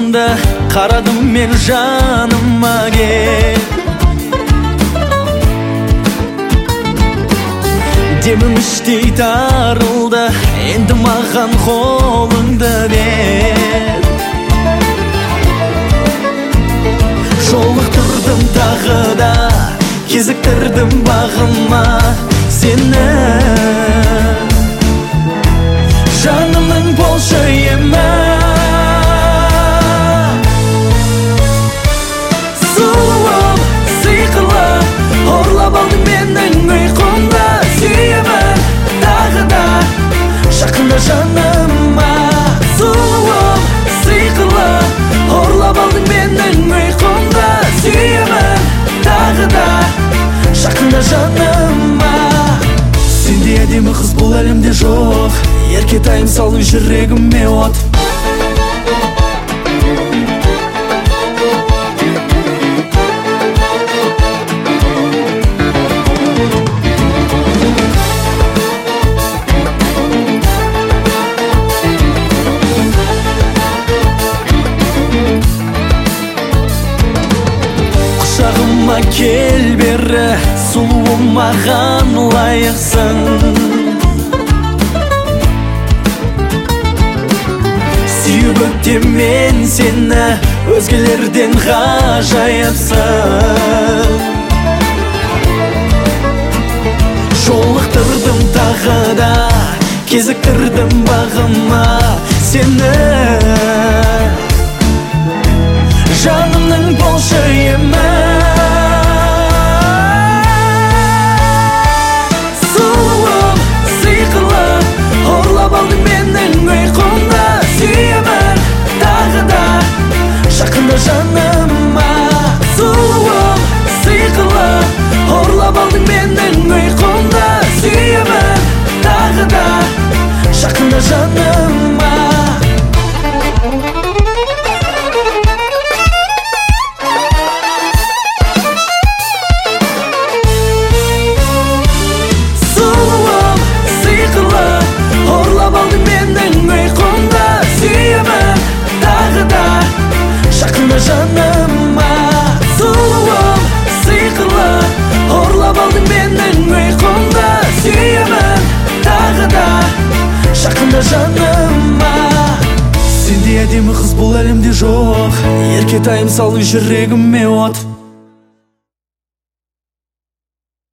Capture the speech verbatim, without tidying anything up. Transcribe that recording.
Анда қарадым мен жаныма кел. Демім іштей тарылды, енді маған қолыңды бер. Жолықтырдым тағы да, кезіктірдім бағыма сені. Жанымның болшы емі, сұлуым сиқырлы, ұрлап алдың менің ұйқымды. Сүйемін тағы да, жақында жаныма. Сұлуым сиқырлы, ұрлап алдың менің ұйқымды. Сүйемін тағы да, жақында жаныма. Сендей әдемі қыз бұл әлемде жоқ, еркетайым салу жүрегіме от. Құшағыма кел бері, сұлуым маған лайықсың. Сүйіп өтем мен сені, өзгелерден ғажайыпсың. Жолықтырдым тағы да, кезіктірдім бағыма сені. Жанымның болшы емі, сұлуым сиқырлы, ұрлап алдың менің ұйқымды. Сүйемін тағы да, жақында жаныма. Сұлуым сиқырлы, ұрлап алдың менің ұйқымды. Сүйемін тағы да, жақында жаныма. Жаныма, сұлуым сиқырлы, ұрлап алдың менің ұйқымды. Сүйемін тағы да, жақында жаныма. Сендей әдемі қыз бұл әлемде жоқ, еркетайым салу жүрегіме от.